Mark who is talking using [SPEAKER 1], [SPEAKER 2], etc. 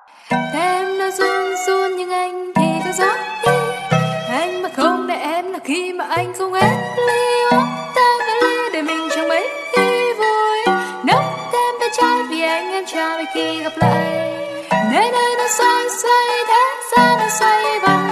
[SPEAKER 1] Em đã run run nhưng anh thì cứ gió đi. Anh mà không để em là khi mà anh không hết ly uống ta cái ly để mình chẳng mấy khi vui. Nốc thêm cái chai vì anh em chào khi gặp lại. Nơi nơi nó xoay xoay thế gian nó xoay vòng.